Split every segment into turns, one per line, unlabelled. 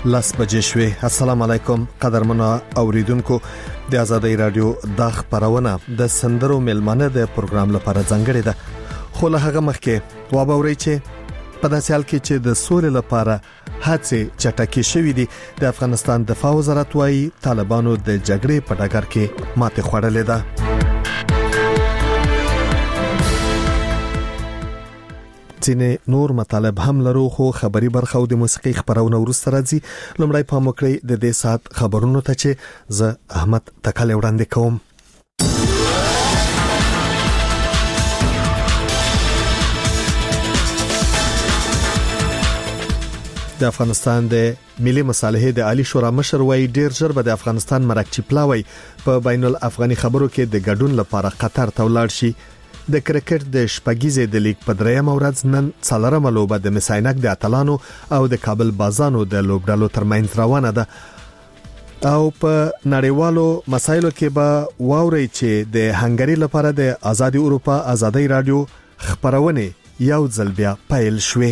لاس بجې شوي. السلام علیکم قدرمنو اوریدونکو، د آزادۍ رادیو د خبرونه د سندرو ملمنه د پروګرام لپاره ځانګړې ده. خو له هغه مخکې وابورئ چې په داسې حال کې چې د سولې لپاره هڅې چټکې شوې دي، د افغانستان دفاع وزارت وايي طالبانو د جګړې په ډګر کې ماتې خوړلې ده. ځینې نور مطالب هم لرو، خو خبري برخه او د موسیقي خبرونه ورسره راځي. لومړی پام وکړئ د دې ساعت خبرونو ته چې زه احمد تکل وړاندې کوم. د افغانستان د ملي مصالحې د عالی شورا مشر وايي ډیر ژر به د افغانستان مرکچی پلاوی په بین الافغاني خبرو کې د ګډون لپاره قطر ته ولاړ شي. د کرکټ د شپږیزې د لیګ په درېمه ورځ نن څلورمه لوبه د مساینک د اتلانو او د کابل بازانو د لوبډالو ترمنځ روانه ده. او په نړیوالو مسایلو کې به واوري چې د هنګری لپاره د آزادي اروپا آزادۍ رادیو خبرونه یو ځل بیا پیل شوه.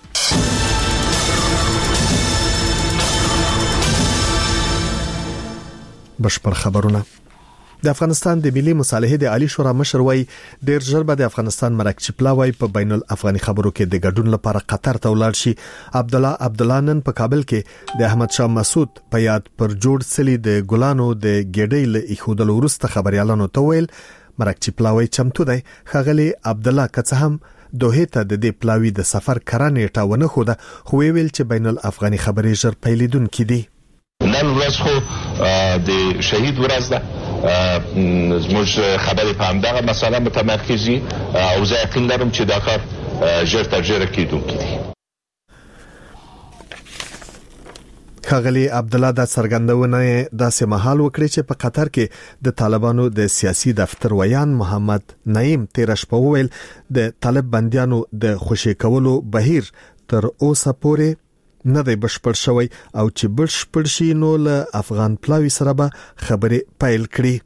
بشپړ خبرونه. د افغانستان د ملي مصالحې د عالی شورا مشر وايي ډیر ژر به د افغانستان مرکچی پلاوی په بین الافغاني خبرو کې د ګډون لپاره قطر ته ولاړ شي. عبدالله نن په کابل کې د احمد شاه مسعود په یاد پر جوړ سلی د ګلانو د ګډۍ له ایښودلو وروسته خبريالانو ته ویل مرکچی پلاوی چمتو دی. خغلی عبدالله که هم دوه ته د دې پلاوی د سفر کرانې ټاونه خو ده، خو ویل چې بین الافغاني خبرې ژر پیلیدون کې دي.
نن ورځ خو د شهید ورځ ده، زموږ خبرې په همدغه مسله متمرکزي او زه یقین لرم چې دا کار ژر تر ژره کیدونکی دی.
خغلی عبدالله د څرګندونه داسې مهال وکړي چې په قطر کې د طالبانو د سیاسي دفتر ویان محمد نعیم تیر شپه ویل د طالب بنديانو د خوشی کولو بهیر تر اوسه پورې نه دی بشپړ شوی او چې بشپړ شي نو له افغان پلاوی سره به خبرې پیل کړي.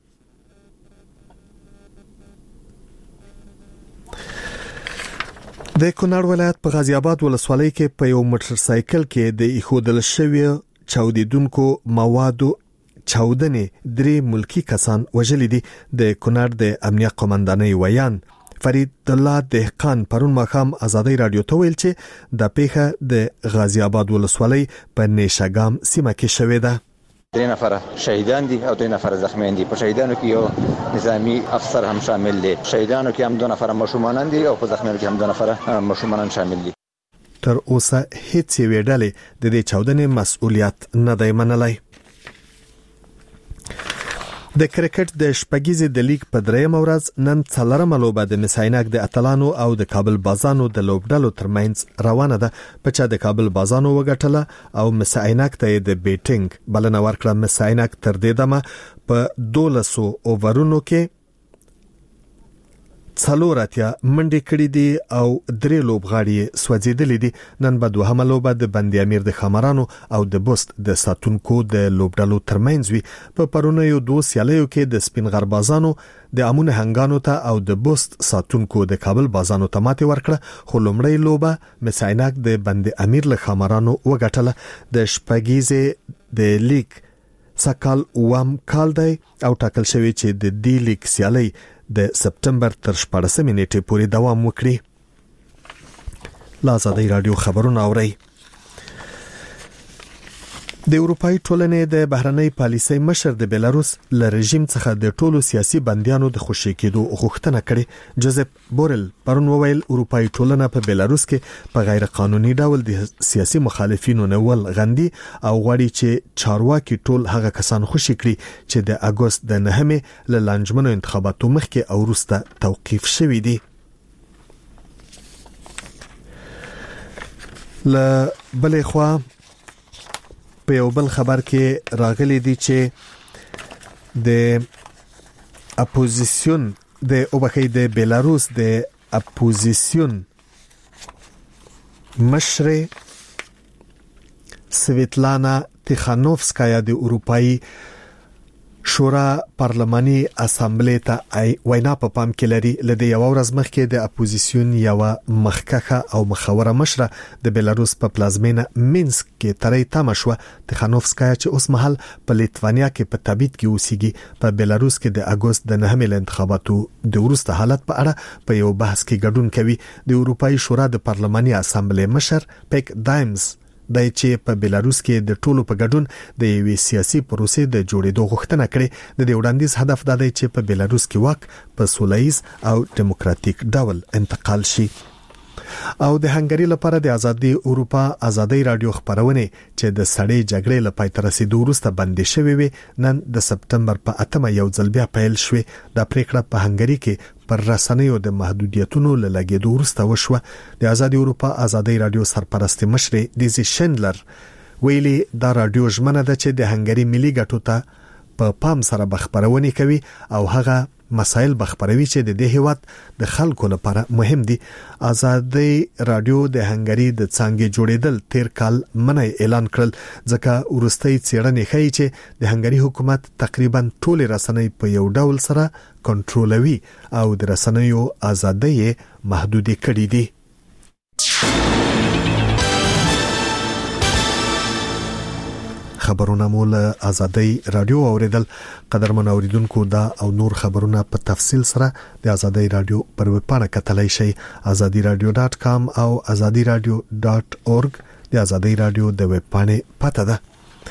د کونړ ولایت په غازی آباد ولسوالۍ کې په یو موټر سایکل کې د ایښودل شوی چاودیدونکو موادو چاودنې 3 ملکی کسان وژلي دي. د کونړ د امنیت قومندانۍ ویان فرید الله دهقان پرون ماخام آزادۍ رادیو ته ویل چې د پیښه د غازی آباد ولسوالۍ په نیشاګام سیمه کې شوې ده.
3 نفر شهیدان دي او 2 نفر زخمیان دي. په شهیدانو کې یو نظامی افسر هم شامل دي. شهیدانو کې هم 2 نفر مشومان دي او په زخمیانو کې هم 2 نفر مشومان شامل دي.
تر اوسه هیڅ ویډلې د دې چاودنې مسؤلیت نه دی منلای. د کرکټ د شپږیزې د لیګ په درېمه ورځ نن څلورمه لوبه د مساینک د اتلانو او د کابل بازانو د لوبډالو ترمنځ روانه ده. په چا د کابل بازانو وګټله او مساینک ته د بیټینګ بلنه ورکړه. مساینک تر دې دمه په 1200 اوورونو کې 4 منډې کړې دي او 3 لوبغاړي سوځیدلې دي. نن به دوهمه لوبه د بندي امیر د خمرانو او د بوست د ساتونکو د لوبډالو ترمنځ وي. په پرونیو 2 سیالیو کې د سپین غربازانو د امون هنګانو ته او د بوست ساتونکو د کابل بازانو ته ماتې ورکړه، خو لومړی لوبه مساینک د بندي امیر له خمرانو وګټله. د شپږیزې د لیګ سکال وام کال دی او ټاکل شوی چې د دې لیګ سیالي د سپتمبر تر 14 نیټې پورې دوام وکړي. آزادۍ رادیو خبرونه اوري. د اروپאי ټولنې د بهرنۍ پالیسۍ مشر د بیلاروس له رژیم څخه د ټولو سیاسي بنديانو د خوشی کېدو غوښتنه کړې. جوزف بورل پرون وویل اروپאי ټولنه په بیلاروس کې په غیر قانوني ډول د سیاسي مخالفینو نول غندي او غواړي چې چارواکي ټول هغه کسان خوشی کړي چې د اگست د 9مې له لانجمنو انتخاباتو مخکې او وروسته توقیف شوي دي. له بلې خوا په یو بل خبر کې راغلي دي چې د اپوزیسیون د بیلاروس د اپوزیسیون مشر سویتلانا تیخانوفسکایا د اروپאי شورا پارلماني اسامبلې ته وینا په پام کې لري. لدې یو ورځ مخکې د اپوزیسیون یو مخکخه او مخوره مشره د بیلاروس په پلازمینه مینسک کې ترې تماشوا تخانوفسکایا چې اوس مهال په لیتوانیا کې په تبعید کې اوسېږي په بیلاروس کې د اگست د 9 انتخاباتو د وروسته حالت په اړه په یو بحث کې ګډون کوي. د اروپאי شورا د پارلماني اسامبلې مشر پیک دایمز د چې په بیلاروس کې د ټولو په ګډون د یوې سیاسي پروسې د جوړېدو غوښتنه کړې. د دې وړاندیز هدف دا دی چې په بیلاروس کې واک په سوله‌ییز او دیموکراتیک ډول انتقال شي. او د هنګری لپاره د ازادي اروپا ازادي رادیو خبرونه چې د سړې جګړې لپاره تر رسیدو وروسته بندي شوې وي نن د سپتمبر په 8 یو ځل بیا پیل شوې. د پریکړه په هنګری کې پر رسنیو د محدودیتونو لګیدو وروسته وشوه. د ازادي اروپا ازادي رادیو سرپرست مشر دیزی شندلر ویلي دا رادیو ژمنه ده چې د هنګری ملي ګټو ته په پام سره خبرونه کوي او هغه مسائل بخبروي چې د دې هیواد د خلکو لپاره مهم دي. ازادي رادیو د هنګری د څنګه جوړېدل تیر کال منای اعلان کړل ځکه ورستۍ څېړنې ښیي چې د هنګری حکومت تقریبا ټول رسنۍ په یو ډول سره کنټرولوي او د رسنیو ازادي محدود کړي دي. خبرونه مول ازادي رادیو اوریدل. قدرمن اوریدونکو دا او نور خبرونه په تفصیل سره د ازادي رادیو پر ویب پاڼه کتلای شئ azadiradio.com او azadiradio.org. د ازادي رادیو د ویب پاڼې پته ده.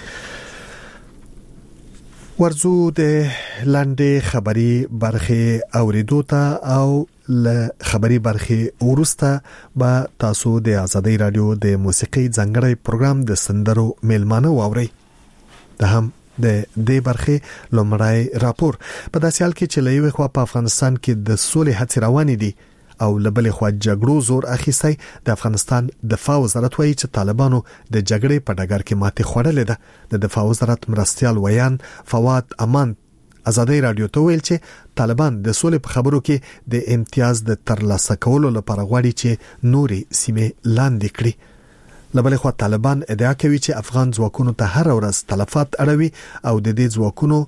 ورزو د لاندې خبري برخه اوریدو ته او ل خبري برخه ورسته با تاسو د ازادي رادیو د موسیقي ځانګړی پروګرام د سندرو میلمانه واوري. د هم د دې برخه لومړی راپور په داسې حال کې چې لوي خو په افغانستان کې د سولې هڅې روانې دي او لبلې خو جګړو زور اخیستی. د افغانستان دفاع وزارت وایي چې طالبانو د جګړې په ډګر کې ماتې خوړلې ده. د دفاع وزارت مرستيال ویان فواد امان ازادي رادیو ته ویل چې طالبان د سولې په خبرو کې د امتیاز د ترلاسه کولو لپاره غواړي چې نوري سیمې لاندې کړي. لبلې خو طالبان ادعا کوي چې افغان ځواکونو ته هر ورځ تلفات اړوي او د دې ځواکونو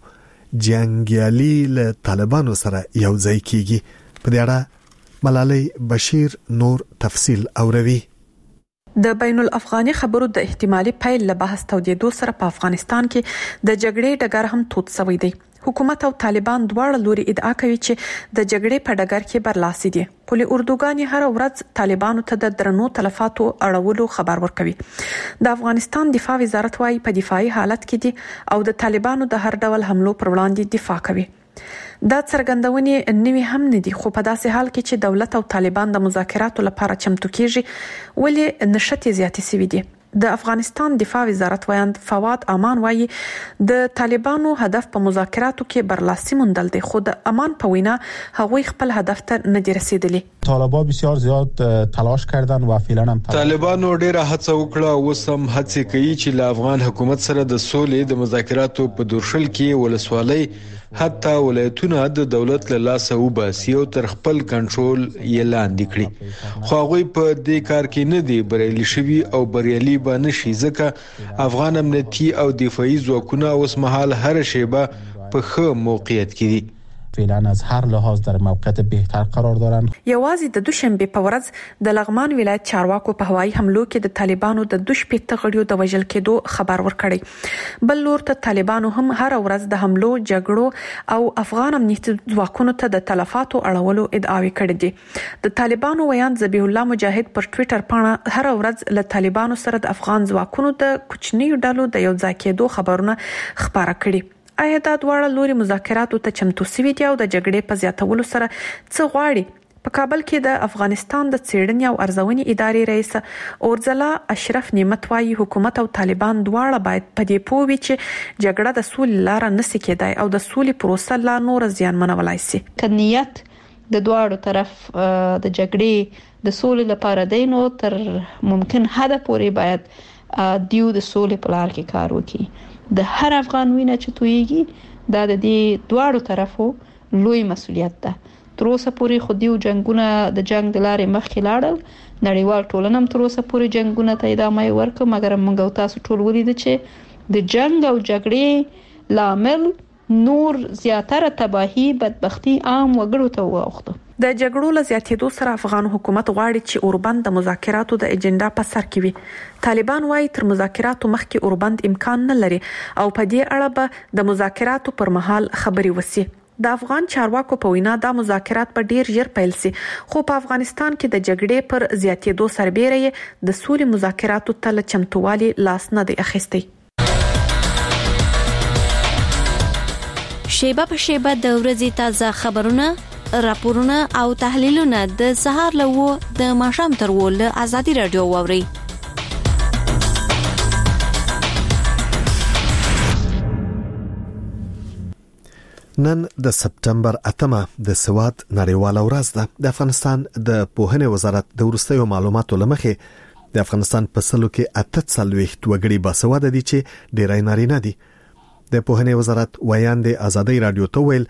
جنگیالي له طالبانو سره یو ځای کیږي. په دې اړه ملالۍ بشیر نور تفصیل اوروي.
د بین الافغاني خبرو د احتمالي پیل له بحث تودېدو سره په افغانستان کې د جګړې ډګر هم توت شوی دی. حکومت او طالبان دواړه لوري ادعا کوي چې د جګړې په ډګر کې برلاسي دي. پولي اردوګان هر ورځ طالبانو ته د درنو تلفاتو اړولو خبر ورکوي. د افغانستان دفاع وزارت وايي په دفاعي حالت کې دي او د طالبانو د هر ډول حملو پر وړاندې دفاع کوي. دا څرګندونې نوي هم نه دي خو په داسې حال کې چې دولت او طالبان د مذاکراتو لپاره چمتو کیږي ولې نشټې زیاتې سوي دي. د افغانستان دفاع وزارت ویاند فواد امان وایي د طالبانو هدف په مذاکراتو کې برلاسي موندل دی خو د امان په وینا هغوی خپل هدف ته نه رسیدلی.
طالبان بسیار زیاد تلاش کردن و فعلا هم
طالبانو ډیره هڅه وکړه او سم هڅه کوي چې له افغان حکومت سره د سولې د مذاکراتو په دورشل کې ولسوالۍ حتی ولایتونه د دولت له لاسه وباسي او تر خپل کنټرول یې لاندې کړي. خو هغوی په دې کار کې نه دي بریالي شوي او بریالي به نشي ځکه افغان امنیتي او دفاعي ځواکونه اوس مهال هر شیبه په ښه موقعیت کې دي.
فعلا از هر لحاظ در موقعیت بهتر قرار دارن.
یوازې د دوشنبه په ورځ د لغمان ولایت چارواکو په هوایي حملو کې د طالبانو د 2 غړیو د وژل کېدو خبر ورکړی. بل لور ته طالبانو هم هر ورځ د حملو جګړو او افغان امنیتي ځواکونو ته د تلفاتو اړولو ادعاوې کړې دي. د طالبانو ویاند ذبیح الله مجاهد پر ټوئیټر باندې هر ورځ له طالبانو سره د افغان ځواکونو د کوچنیو ډلو د یو ځای کېدو خبرونه خبره کړي. آیا دا دواړه لوري مذاکراتو ته چمتو سوي دي او د جګړې په زیاتولو سره څه غواړي؟ په کابل کې د افغانستان د څېړنې او ارزونې ادارې رئیس اورزلا اشرف نعمت وايي حکومت او طالبان دواړه باید په دې پوه وي چې جګړه د سولې لار نه سي کېدای او د سولې پروسه لا نور زیانمنولای شي.
کنيت د دواړو طرف د جګړې د سولې لپاره دی نو تر ممکن حد پورې باید دیو د سولې په لار کې کار وکړي. د هر افغان وینه چې تویږي دا د دې دواړو طرفو لوی مسؤلیت ده. تر اوسه پورې خو دیو جنگونه د جنگ د لارې مخکې لاړل. نړیوال ټولنه هم تر اوسه پورې جنگونه ته ادامه ورکړه مګر موږ تاسو ټول ولید چې د جنگ او جګړې لامل نور زیاتره تباہي بدبختی عام وګړو ته واوښته.
د جګړو له زیاتېدو سره افغان حکومت غواړي چې اوربند د مذاکراتو د اجنډا په سر کې وي. طالبان وايي تر مذاکراتو مخکې اوربند امکان نه لري او په دې اړه به د مذاکراتو پر مهال خبري وسی. د افغان چارواکو په وینا دا مذاکرات په ډیر ژر پیل سي، خو په افغانستان کې د جګړې پر زیاتېدو سربېره د سولې مذاکراتو ته چمتووالي لاس نه دی اخیستی.
شیبه په شیبه د ورځې تازه خبرونه، راپورونه او تحلیلونه د سهار له د ماښام تر له آزادي رادیو واوري.
نن د سپټمبر 8 د سواد نړیواله ورځ ده. د افغانستان د پوهنې وزارت د وروستیو معلوماتو لمخې د افغانستان په سلو کې 48 وګړي باسواده دي چې ډیری نارینه دي. د پوهنې وزارت ویان د آزادي رادیو ته ویل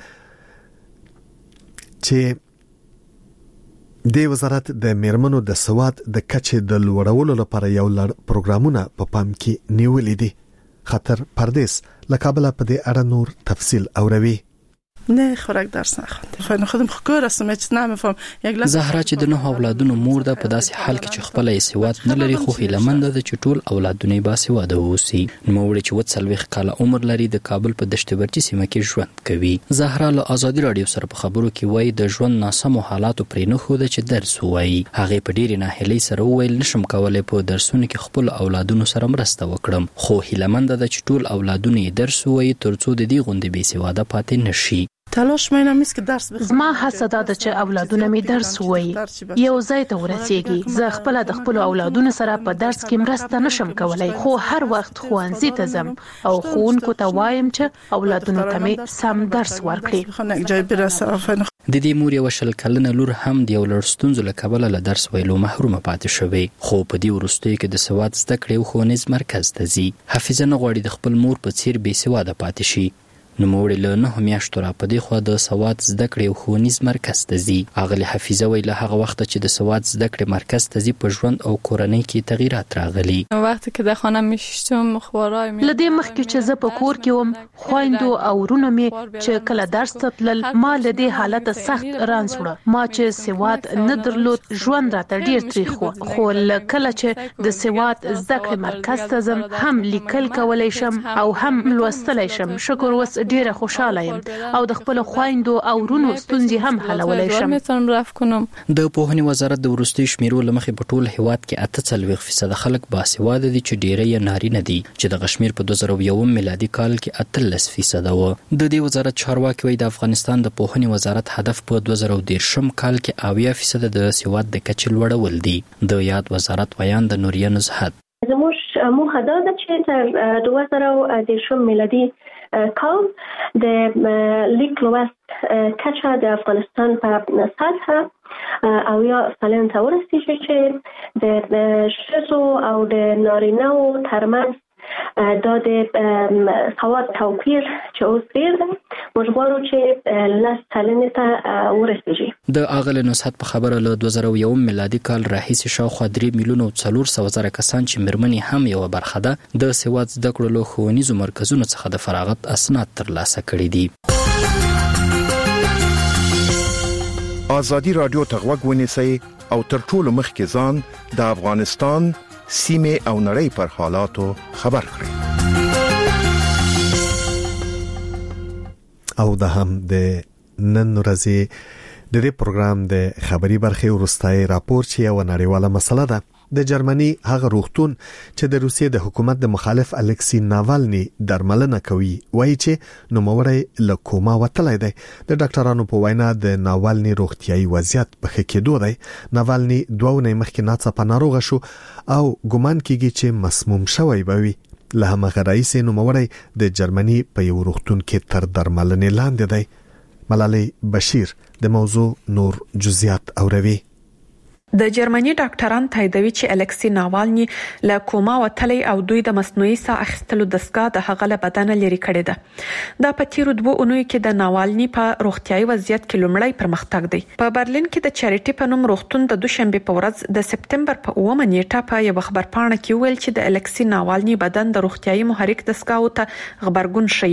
چې د وزارت د میرمنو د سواد د کچې د لوړولو لپاره یو لړ پروګرامونه په پام کې نیولې دي. خاطر پردیس لکابل په دې اړه نور تفصیل اوروي.
نه خوراک درس نخوندم. فعلا خودم خکور هستم هیچ نمیفهم.
زهرا چې د 9 اولادونو مور ده په داسې حال کې چې خپل سواد نه لري، خو هیلمند ده چې ټول اولادونه یې باسواده ووسی. نو وړي چې 40 کال عمر لري، د کابل په دشت برچی سیمه کې ژوند کوي. زهرا له آزادي رادیو سره په خبرو کې وایي د ژوند ناسمو حالاتو پرې نه خو ده چې درس وایي. هغه په ډیره ناهیلۍ سره وویل نشم کولای په درسونو کې خپل اولادونو سره مرسته وکړم، خو هیلمند ده چې ټول اولادونه یې درس وایي ترڅو د دې غونډې بې سواده پاتې نشي.
تلاش مینم نیست که درس بخونم.
زما هڅه دا ده چې اولادونه می درس وایي، یو ځای ته ورسیږي. زه خپل د خپل اولادونو سره په درس کې مرسته نشم کولای، خو هر وخت ښوونځي ته ځم او ښوونکو ته وایم چې اولادونو ته می سم درس ورکړي.
د دې مور یو شل کلنه لور هم د یو لړ ستونزو له کبله له درس ویلو محرومه پاتې شوې، خو په دې وروستیو کې د سواد زده کړې او ښوونیز مرکز ته ځي. حافظه نه غواړي د خپل مور په څیر بې سواده پاتې شي. نو موږ له 9 میاشتو را په دې خو د سواد زده کړې او ښوونیز مرکز ته ځي. اغلی حافظه ویله هغه وخت چې د سواد زده کړې مرکز ته ځي په ژوند او کورنۍ کې تغیرات راغلي.
وخت که در خانه میشتم خوارای می
لدې مخکې چې زه په کور کې وم، خويندو او ورونو می چې کله درس ته تلل ما لدې حالت سخت رانځ وړه. ما چې سواد نه درلود ژوند راته ډیر تریخ و، خو کله چې د سواد زده کړې مرکز ته ځم هم لیکل کولای شم او هم لوستلای شم. شکر وس ډیره خوشاله یم او د خپل خويندو او ورونو ستونزې هم حلولای شم.
د پوهنې وزارت د وروستي شمیرو لمخې په ټول هیواد کې 48% خلک باسواده دي چې ډیری یې نارینه دي، چې د غشمیر په 2001 میلادي کال کې 13% و. د دې وزارت چارواکي وایي د افغانستان د پوهنې وزارت هدف په 2013 کال کې 80% د سواد د کچې لوړول دي. د یاد وزارت ویان د نوریه نزهت
زموږ موخه دا ده چې تر 2013 میلادي کال د لیک لوست کچه د افغانستان په سطح او یا سالن ته ورسیږي چې د ښځو او د نارینه‌و ترمنځ دا د سواد توپیر چې اوس ډیر دی، موږ غواړو چې 10% ته ورسیږي.
د اغل نصحت په خبره له 2001 میلادي کال راهیسې شاوخوا 3 میلیون او 400 زره کسان چې مېرمنې هم یو برخه ده د سواد زده کړو له ښوونیزو مرکزونو څخه د فراغت اسناد ترلاسه کړي دي.
آزادي رادیو ته غوږ ونیسئ او تر ټولو مخکې ځان د افغانستان سیمه او نړۍ پر حالاتو خبر کړئ.
او د هم د نن ورځې د دې پروګرام د خبري برخې ورستای راپور چې یو نړیواله مسله ده. د جرمني هغه روغتون چې د روسیې د حکومت د مخالف الکسی ناوالني درملنه کوي وایي چې نوموړی له کوما وتلی دی. د ډاکټرانو په وینا د ناوالني روغتیايي وضعیت په ښه کېدو دی. ناوالني 2 ونې مخکې ناڅاپه ناروغه شو او ګمان کیږي چې مسموم شوی به وي. له همغه رئیس نوموړی د جرمني په یو روغتون کې تر درملنې لاندې دی. ملالۍ بشیر د موضوع نور جزئیات اوروي.
د جرمني ډاکټران تاییدوي چې الکسی ناوالني له کوما وتلی او دوی د مصنوعي ساه اخیستلو دستګاه د هغه له بدن لري کړی ده. دا په تیرو 2 اونیو کې د ناوالني په روغتیايي وضعیت کې لومړی پرمختګ دی. په برلین کې د چاریټي په نوم روغتون د دوشنبه په ورځ د سپټمبر په 9 نیټه په یو خبرپاڼه کې ویل چې د الکسی ناوالني بدن د روغتیايي محرک دستګاه ته خبرګون شي.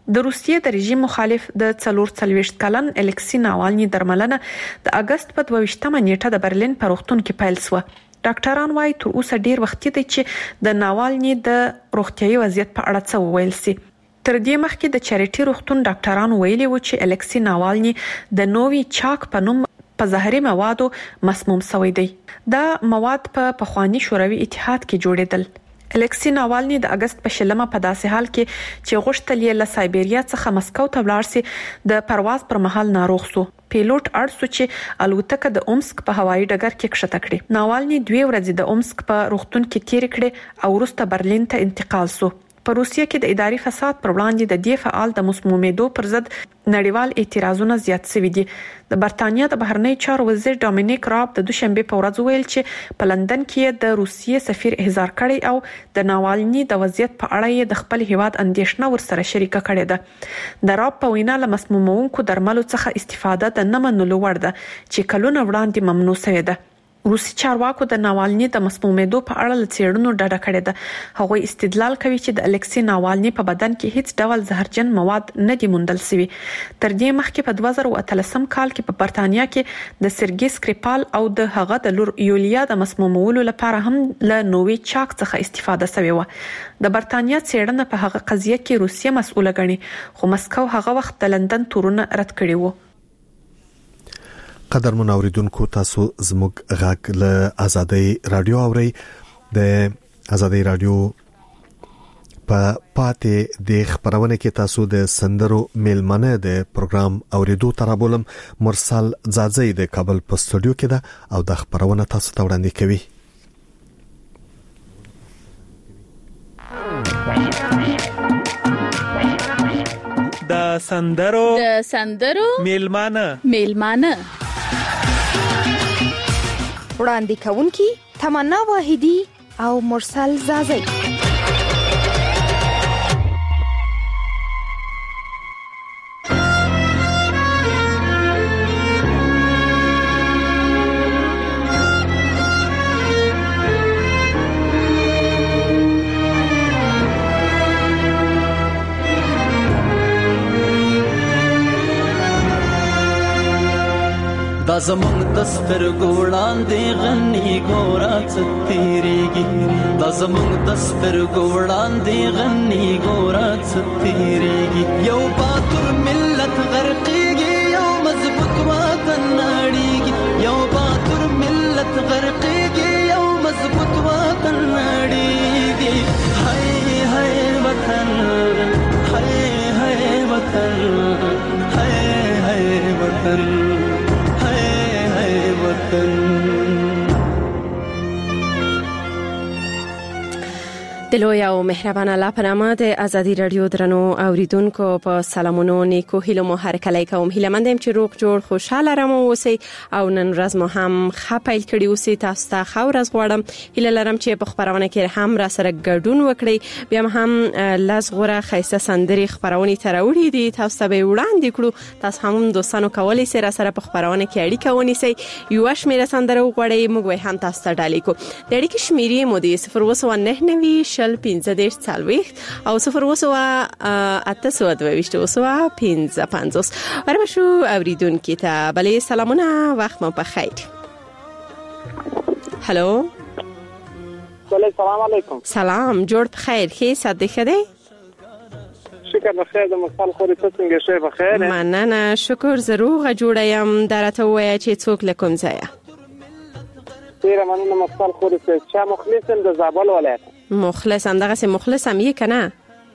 د روسیې د رژیم مخالف د 43 کلن الکسی ناوالني درملنه د اگست په 22مه نیټه د برلین په روغتون کې پیل شو. ډاکټران وايي تر اوسه ډیر وخت دی چې د ناوالني د روغتيایي وضعیت په اړه څه وویل سي. تر دې مخکې د چریټي روغتون ډاکټرانو ویلي و چې الکسی ناوالني د نووي چاک په نوم په زهري موادو مسموم شوی دی. دا مواد په پخوانی شوروي اتحاد کې جوړېدل. الکسی ناوالني د اگست په 20 په داسې حال کې چې غوښتل یې له سایبریا څخه مسکو ته ولاړ سي د پرواز پر مهال ناروغ شو. پیلوټ اړ سو چې الوتکه د اومسک په هوایي ډګر کې کښته کړې. ناوالني 2 ورځې د اومسک په روغتون کې تیر کړې او وروسته برلین ته انتقال شو. په روسیه کې د اداري فساد پر وړاندې د دې فعال د مسمومیدو پر ضد نړیوال اعتراضونه زیات شوي دي. د برتانیا د بهرنی چارو وزیر ډومینیک راب د دوشنبه په ورځ ویل چې په لندن کې د روسیې سفیر احضار کړی او د ناوالني د وضعیت په اړه یې د خپل هیواد اندیشنه ورسره شریکه کړې ده. د راب په وینا له مسمومونکو درملو څخه استفاده د نه منلو وړ ده چې کلونه وړاندې ممنوع شوې ده. روسي چارواکو د ناوالني د مسمومیدو په اړه لڅېړنو ډاډه کړې ده. هغوی استدلال کوي چې د الکسی ناوالني په بدن کې هیڅ ډول زهرجن مواد نه دي موندل شوي. تر دې مخکې په 2013 کال کې په برتانیا کې د سرګي سکریپال او د هغه د لور یولیا د مسمومولو لپاره هم له نووي چاک څخه استفاده شوې و. د برتانیا څېړنه په هغه قضیه کې روسیه مسؤله ګڼي خو مسکو هغه وخت د لندن تورونه رد کړي وو.
قدر منوریدونکو تاسو زموږ غږ له آزادۍ رادیو اوري. د آزادۍ رادیو په پاتې د خبرونه کې تاسو د سندرو میلمنه د پروګرام اوریدو ترابولم مرسل زازي د کابل په استودیو کې ده او د خبرونه تاسو ته وړاندې کوي.
د سندرو میلمانه
وړاندې کوونکی تمنا واحدی او مرسل زازي.
دا زمونږ دستر ګوړان دی غنی ګورا ستیریږي. دا زمونږ دستر ګوړان دی غنی ګورا ستیریږي. یو باتور ملت غرقیږي یو مضبوط وطن نړیږي. یو باتور ملت غرقیږي یو مضبوط وطن نړیږي. هاي هاي وطن هاي هاي وطن هاي هاي وطن
دلوی او مهربان الله په نامه د ازادي رادیو درنو اوریدونکو په سلامونو نیکو هیلو مو هر کله کوم هیله مندم چې روغ جوړ خوشاله رمو اوسئ او نن ورځ مو هم خپایل کړي اوسئ. تاسو ته خو ورځ غواړم هیله لرم چې په خبرونه کې هم را سره ګډون وکړئ. بیا هم لاس غوړه خیسته سندري خبرونه تراوړي دي تاسو ته وړاندې کړو. تاسو هم دوستانو کولای سي را سره په خبرونه کې اړیکه ونیسئ. یو شمیر سندره وغوړئ موږ هم تاسو ته ډالې کو. د اړیکې شمیرې مو دي 099 15 40 او 0 وربشو اوریدونکو ته بله سلامونه وخت مو بخیر. هلو
بله سلام علیکم.
سلام جوړ بخیر خې صدې خدای
شکر بخیر د مخال خوري تاسو څنګه شې بخیر
مننه شکر زروغه جوړیم درته وای چې څوک لکم ځای
ډیر مننه مخال خوري چې مخلصم د زابل ولایت
مخلص هم دغه سه مخلص هم یې کنه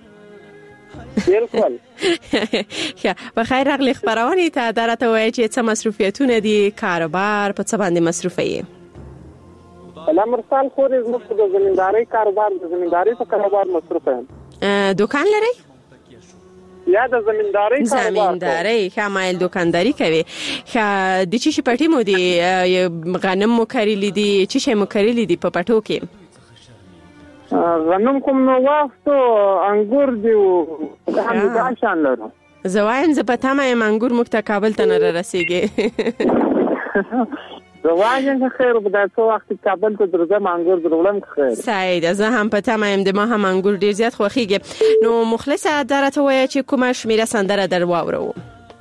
بالکل
یا بخیر راغلی خبرونه ته درته وای چې څه مصروفیتونه دي کاروبار په څه باندې مصروفه یې
سلام مرسال خوري زموږ د زمینداری کاروبار د زمینداری په کاروبار مصروفه یم
دکان لري
یا د
زمینداری خامایل دکانداری کوي د چی شي پټی مو دي غنم مو کړی دي چی شي مو کړی دي په پټو کې
غنم کوم نو واسطو انګور دی او هم د شان لرو
زوایم ز پته مې انګور مکته کابل ته نه رسیږي
زواجن خیر په داسو وخت کابل ته درځم انګور درولم خیر
سعید زه هم په تمه يم د ما هم انګور ډیر زیات خوخیږي نو مخلصه درته وایي چې کومه شمیره سندره در واورو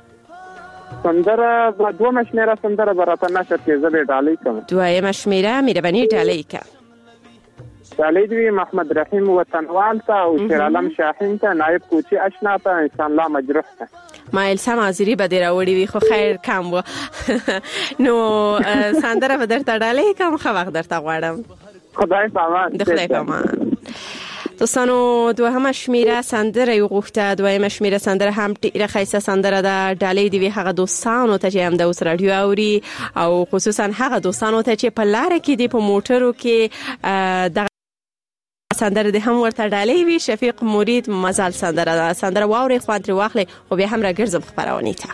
سندره دوه شمیره سندره براته نشته چې زه به ډالۍ کوم
دوه شمیره مهرباني ډالۍ کا
ډالۍ دی محمد رحیم وطنوال ته او شیر عالم شاهین ته نائب کوچی آشنا ته انسان الله مجروح ته
ما السم ازری به دراوړي وي خو خیر کم و نو سندره به درته ډالۍ کوم خو وخت درته غواړم
خدای پامان
د خدای پامان دوستانو دوهمه شمیره سندره غوښته دویمه شمیره سندره هم ډیره ښایسته سندره ده ډالۍ دی هغه دوستانو ته چې هم د اوس رادیو اوري او خصوصا هغه دوستانو ته چې په لار کې دی په موټرو کې د سندره ده هم ورته ډالۍ وی شفیق مرید مزال سندره واوري خو تر واخلې او به هم راګرځم خبرونه ته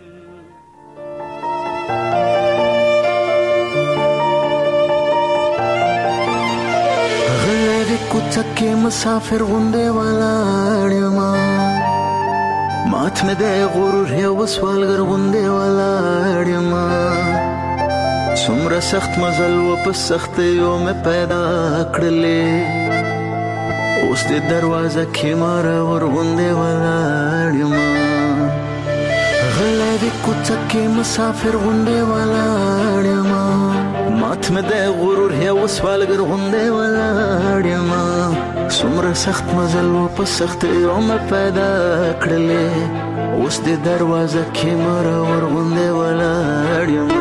کوڅه مسافر غونډه ولاړما مات مې د غرور یو سوالګر غونډه ولاړما څومره سخت مزل و په سخت یو مې پیدا کړلې اوس د دروازه کې مار ور غونډه ولاړما غلې کوڅه کې مسافر غونډه ولاړما مات مې د غرور یو سوالګر غونډه ولاړما څومره سخت مزل و په سخت یو مې پیدا کړلې اوس د دروازه کې مار ور غونډه ولاړما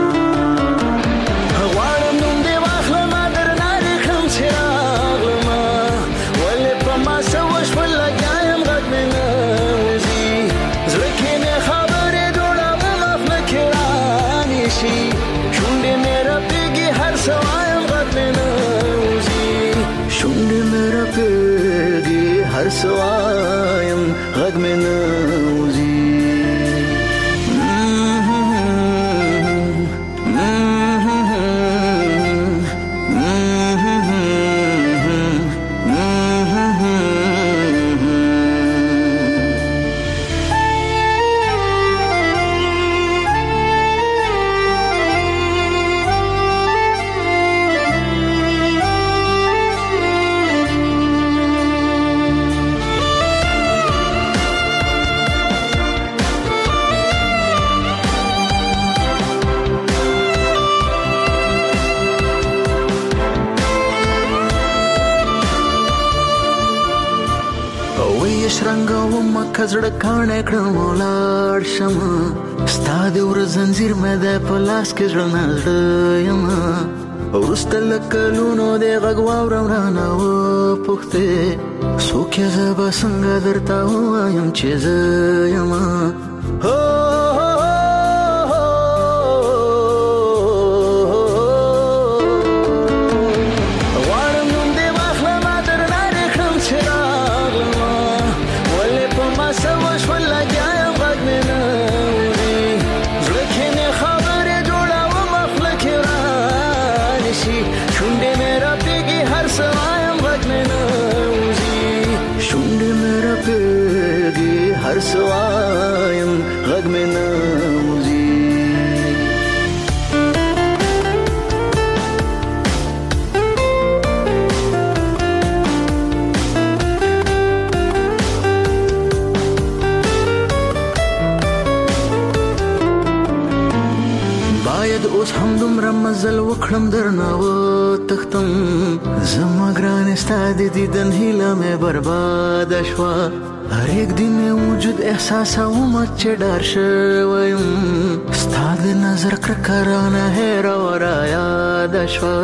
هر سوایم غږ مې نوزي کزړه کانه کړم ولار شم ستاد ور زنجیر مې د پلاس کې ځړ یم ورستل کلونو د غږ واورونه و پخته سوکه زبا څنګه درته وایم چې زما هر سوایم غږ مې نوزي باید اوس هم دومره مزل وکړم درنه وتښتم زما ګرانې ستا د دیدن هیله مې برباد شوه هر یک دن وجود احساسوم چې ډار شویم ستا د نظر کرکرانه هیر ورا یاد شوه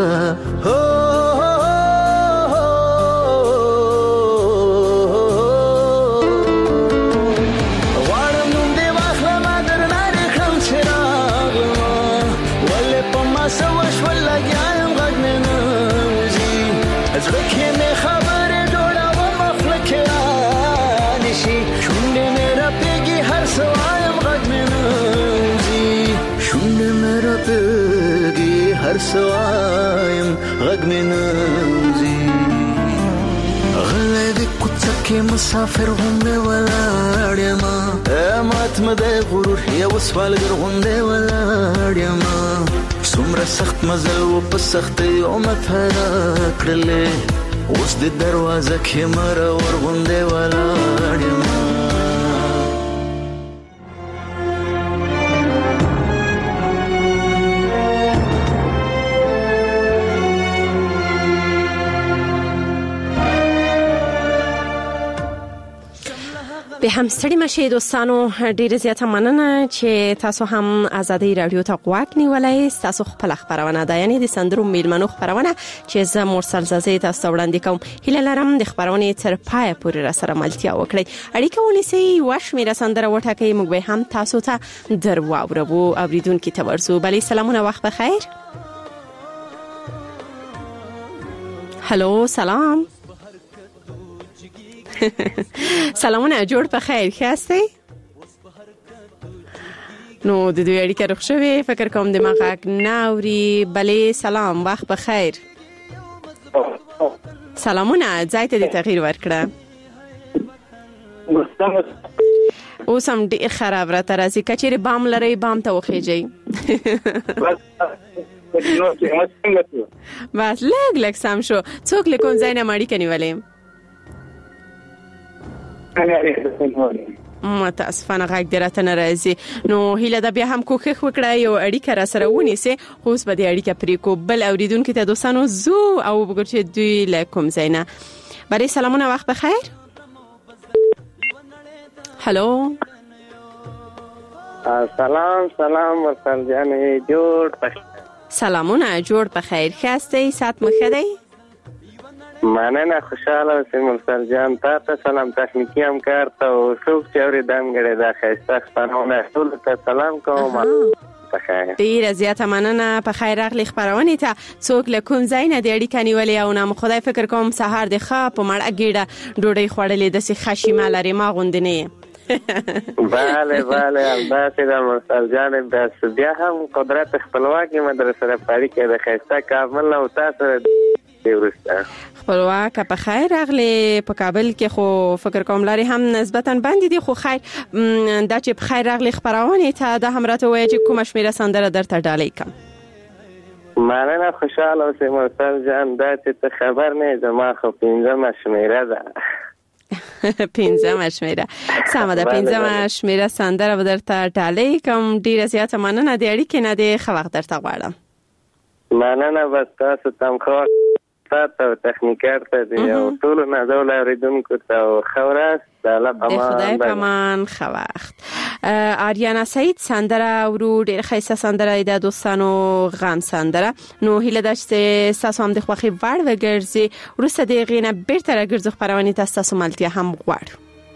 غواړم نوم دې واخلمه درنه دې کړم چې راغلمه ولې په ما څه وشول لګیا یم غږ مې نه وځي زړه کې مې خبرې جوړوم خوله کې شونډې مې راپېږي هر سوایم غږ مې نه وځي شونډې مې راپېږي هر سوایم غږ مې نه وځي غلی د کوڅه کې مسافر غوندې ولاړ یمه مات مې د غرور یو سوالګر غوندې ولاړ یمه څومره سخت مزل و په سختۍ امت هدا کړلې اوس د دروازه کې مر ورغونډې ولاړ یم
به هم ستړي مشه دوستانو ډیره زیاته مننه چې تاسو هم آزادۍ رادیو ته غوږ نیولای تاسو خپل خبرونه ده یعنی د سندرو میلمنو خبرونه چې زه مرسل زازي تاسو وړاندې کوم هیله لرم د خبرونه تر پای پورې را سره ملتیا وکړئ اړیکه ونیسئ واش میرا سندره وټاکئ موږ به هم تاسو ته درواورو اوریدونکو ته ورسو بلې سلامونه وخت بخیر هالو سلام سلامونه جوړ په خیر خاستئ نو د دوی اړیکه روښ شوې فکر کوم د مغاک ناوري بلې سلام وخت په خیر سلامونه ځای ته د تغییر ورکړه اوس هم ډېر خراب راته راځي که چیرې بام لرئ بام ته وخیږئ بس لږ سم شو څوک له کوم ځای نه اړیکه نیولې متاسفانه غږ درته نه راځي نو هیله ده بیا هم کوښښ وکړه یو اړیکه را سره ونیسئ خو اوس به دې اړیکه پرې کو بل اوریدونکو ته دوستانو زو او وګورئ چې دوی له کوم ځای نه بلې سلامونه وخت بخیر هلو
سلام مرسل جانې جوړ بخیر
سلامونه جوړ بخیر خاستئ سات مو ښه دی
مننه خوشاله اوسئ مرسل جان تاسو سلام تخنیکی همکار ته او څوک چې اورېدم غړي دا ښایسته خپرونه ټول ته سلام کوم بخیر
ډیره زیاته مننه په خیر راغلی خبرونه ته څوک له کوم ځای نه د اړیکې نیولې او نام خدای فکر کوم سهار د ښه په مړه ګیډه ډوډۍ خوړلې د سي خشیمه لري ما غوندنه
bale همداسې د مرسل جان بس بیا هم قدرت خپلواکي مدرسه پاړي کې د خیسته کامل او تاسو دی ورسته
خپلواک په خیر راغلی په کابل کې خو فکر کوم لري هم نسبتا باندې دي خو خیر دا چې په خیر راغلی خبرونه ته د همراته وایي چې کوم شمیره سندره درته ډالۍ کوم
مننه خوشاله اوسئ مرسل جان دا چې خبر نه زما خو 15 شمیره ده
15 شمیره سمه ده 15 شمیره سندره به درته ډالۍ کوم ډیره زیاته مننه د اړیکې نه د خوښ درته غواړم
مننه بس تاسو تم خو تاسو تخنیکر ته دی او ټول نه ډول اوریدونکو ته خورس د
خدای پامان خوخت آریانا سعید سندره ورو ډیر خیسه سندره د دوستانو غم سندره نو هیله داشته تاسو هم د خوخي وړ وګرځي ورسته د غینه بیرته راګرځي خبرونه تاسو ملتیا هم غواړو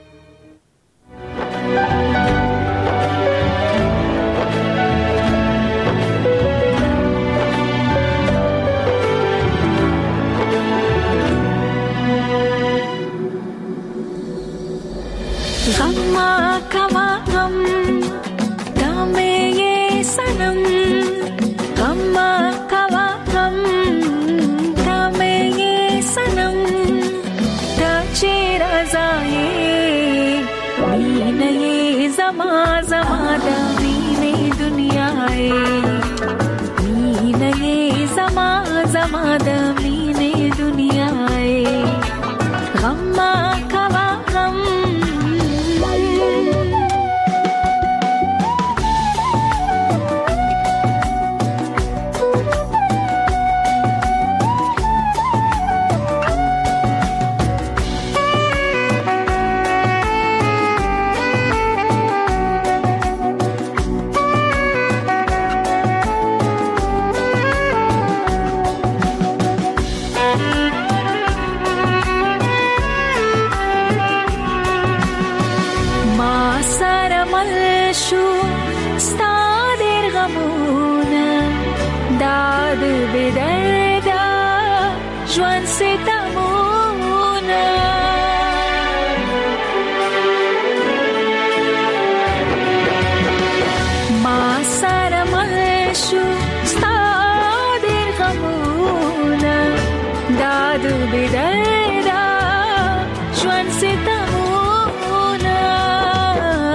غم کوا غم دامه یہ سنم غم کوا غم دامه یہ سنم تا چیر ازائے مین زما زما دامین دنیا مین زما زما دامین دنیا غم کوا غم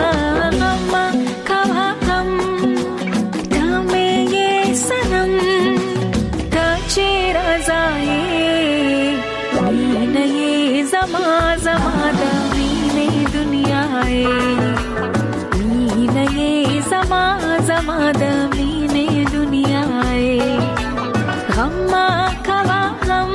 غم زما د مینې دنیا غم ما کوا غم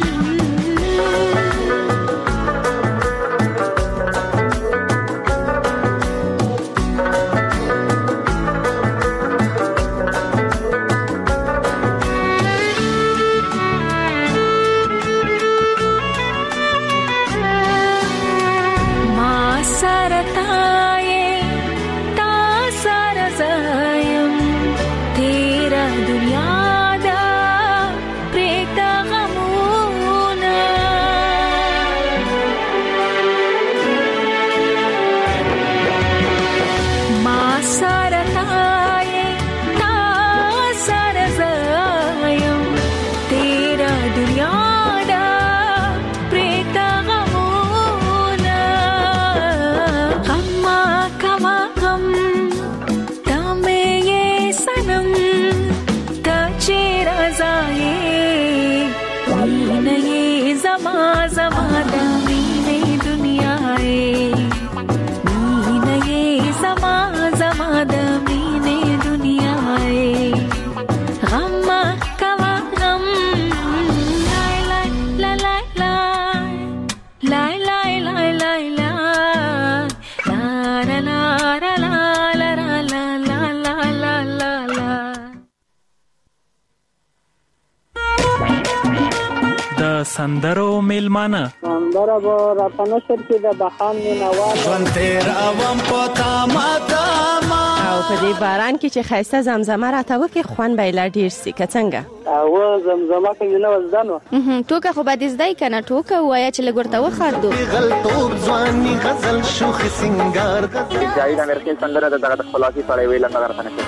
سندرو میلمانه
سندره به راته نشر کې د بخان مینوال
ژوند تیروم په تامه تامه
او په دې باران کې چې ښایسته زمزمه راته وکړي خوند به یې لا ډېر سي که څنګه
او زمزمه کوي نه زده نو
ټوکه خو به دې زده یې که نه ټوکه ووایه چې لږ ورته وخاندو
غلطوب ځواني غزل شوخ سینګار
جاوید امرخیل سندره د دغه خلاصي سړی ویل نه درته نشي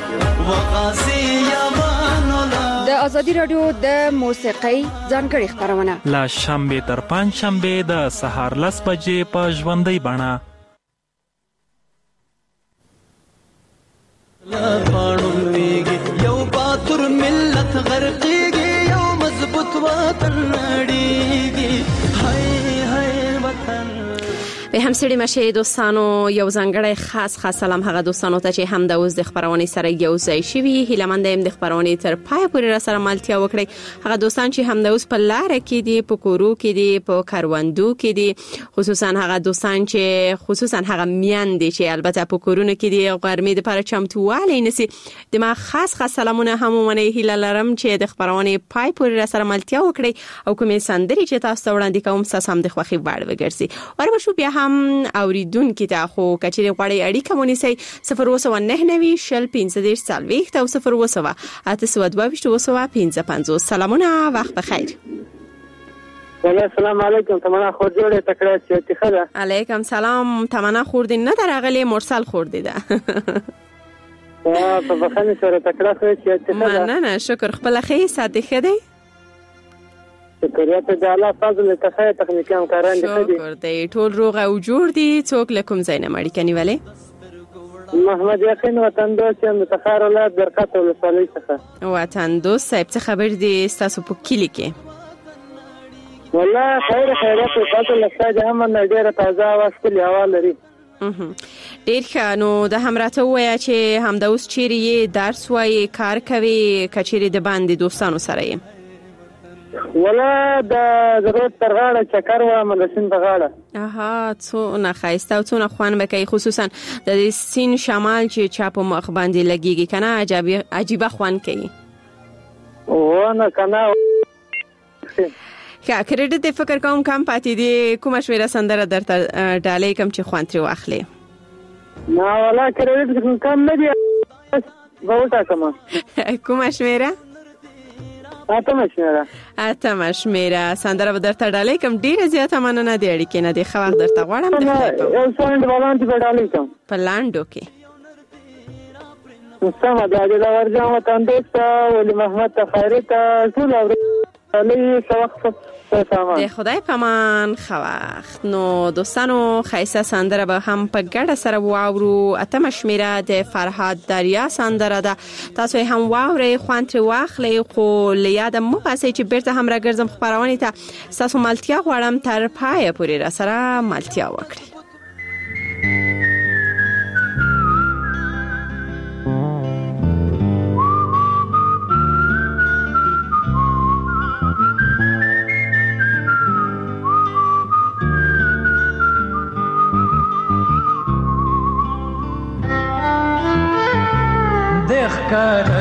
وقاسي یمانولا
د ازادي رادیو د موسیقۍ ځانګړي خبرونه
لا شنبه تر پنځ شنبه د سهار 10 بجې په ژوندۍ بڼه
لا پانون ویږي یو باتور ملت غرقېږي یو مضبوط وطن نړېږي هاي هاي وطن
به هم سړي مشه دوستانو یو ځانګړی خاص سلام هغه دوستانو ته چې هم د اوس د خبرونه سره یو ځای شوي هیلمند هم د خبرونه تر پای پورې را سره ملتیا وکړي هغه دوستان چې هم د اوس په لار کې دي په کورو کې دي په کاروندو کې دي خصوصا هغه دوستان چې خصوصا هغه میندې چې البته په کورونو کې دي غرمې د لپاره چمتووالی نسی د ما خاص سلامونه هم ونه هیله لرم چې د خبرونه پای پورې را سره ملتیا وکړي او کومې سندري چې تاسو وړاندې کوم ساس هم د خوخي وړ وګرځي ورته شو بیا هم اوریدونکو ته خو کچېری غوړی اړیکه مونږ سي 099 شل 15 سالويخت او 0 822 سلامونه وخت بخیر
السلام علیکم تمنا خور جوړه تکړه چې خره
علیکم سلام تمنا خور دې نه درغلی مرسل خور دې ده
په بخښنه سره تکړه چې خره
نه شکر خپل خې ساتي خدای
شکریه ته د الله فضل ته تخنیکی همکاران دي
شکر دی ټول روغ او جوړ دي څوک لکم زینه مړی کني ولې
محمد یقین وطن دوست متخار ولایت برکت ولسوالۍ څخه
وطن دوست صاحب څه خبر دي تاسو په کلی کې
والله خیرات تاسو لسته هم نه ډیره تازه واسطه هوا لري
ډیر ښه نو د همراته وای چې هم د اوس چیرې درس وای کار کوي کچېری د باندې دوستانو سره یې
ولا د ضرورت تر غاړه چکر و مدرسین په غاړه
څو نه خایسته او څو نه خوان بکای خصوصا د سین شمال چې چاپ مخ باندې لګیږي کنه عجیبه خوان کوي
او نه کنه
کریډټ فکر کوم کم پاتې دي کومه شویره سندره درته ډالې کم چې خوان تر واخلې
نه ولا کریډټ کم نه دی غوټه کما
کومه شویره اتمه شمیره سندره به درته ډالې کوم ډیره زیاته مننه دی اړیکې نه دی خو وخت درته غواړم د خدای په
یو ساند ولانتی په ډالې کوم
په لاندو کې
مستمع د ورځم وطن دوست ولی محمد خیرت ټول علی سوخت
د خدای پامان خوخت نو دوستانو خیسه سندره به هم په ګډه سره واورو اتمه شمیره د فرهاد دریا سندره ده تاسو هم واوري خوانتري واخلې خو لیاد مو پاسې چې بیرته هم راګرځم خبرونه ته تاسو ملتیا غواړم تر پای پورې را سره ملتیا وکړي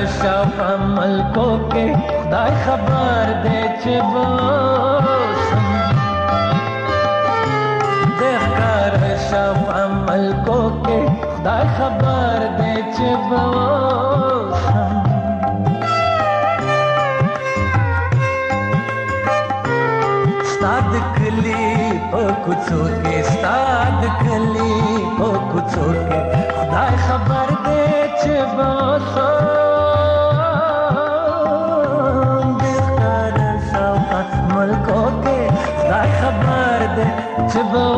شاوخوا ملکو کې خدای خبر دی چې بوسم دښکار شاوخوا ملکو کې خدای خبر دی چې بوسم ستاد کلی په کوڅو کې ستاد کلی په کوڅو کې خدای خبر دی چې بوسم دښکار شاوخوا ملکو کې خدای خبر دی چې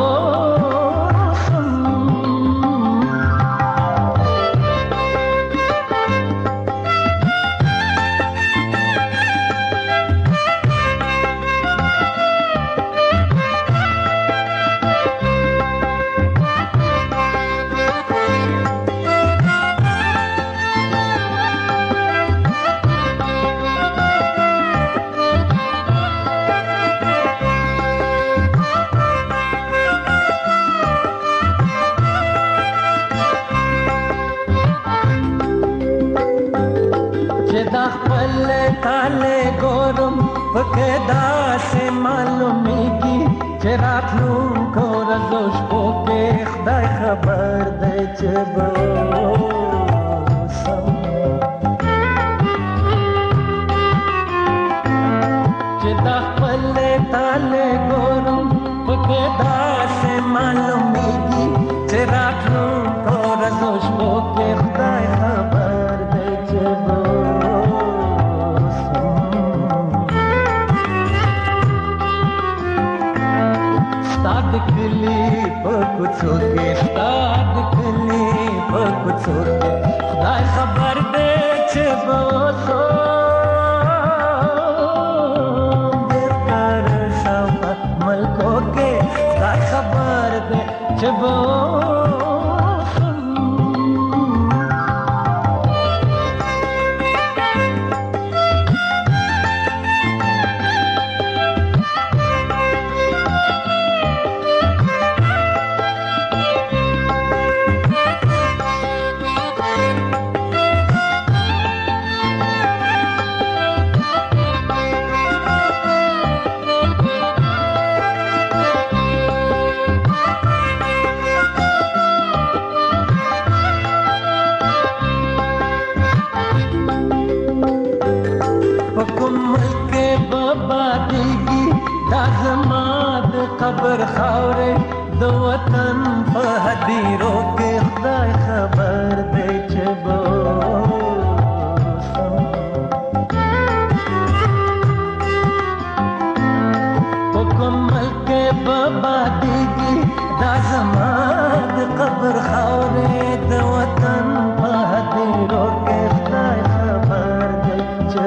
بوسم ताले गोरम फकेदा से मालूमेगी कि रातों को रज़ोश को के खुदाई खबर दे चबोसम चिदा पल्ले ताले गोरम फकेदा से मालूमेगी कि रातों को रज़ोश को के खुदाई खबर दे चबोसम कली पकुचो के साथ कली पकुचो के खुदाई खबर दे चबोसो दरकार शावखवा मलको के खुदाई खबर दे चबोसो खबर खावरे दो वतन पहदीरो के खुदाई खबर दे चबोसम मुकम्मल के बाबा दीगी दाजमाद खबर खावरे दो वतन पहदीरो के खुदाई खबर दे